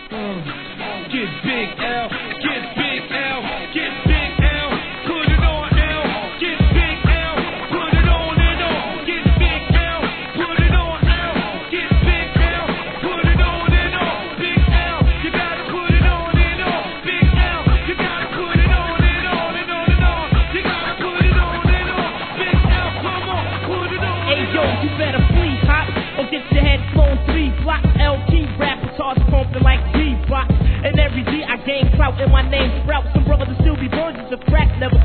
Get big L, get big L, get big L, put it on L, get big L, put it on and on, get big L, put it on L, get big L, put it on and on, big L, you gotta put it on and on, big L, you gotta put it on and on and on and on, you gotta put it on and on, big L, come on, put it on. Hey yo, you better flee, hop, or get your head blown 3 blocks. LT rap guitars pumping like D-Box. And every D I gain clout and my name sprout. Some brothers still be virgins of crack, never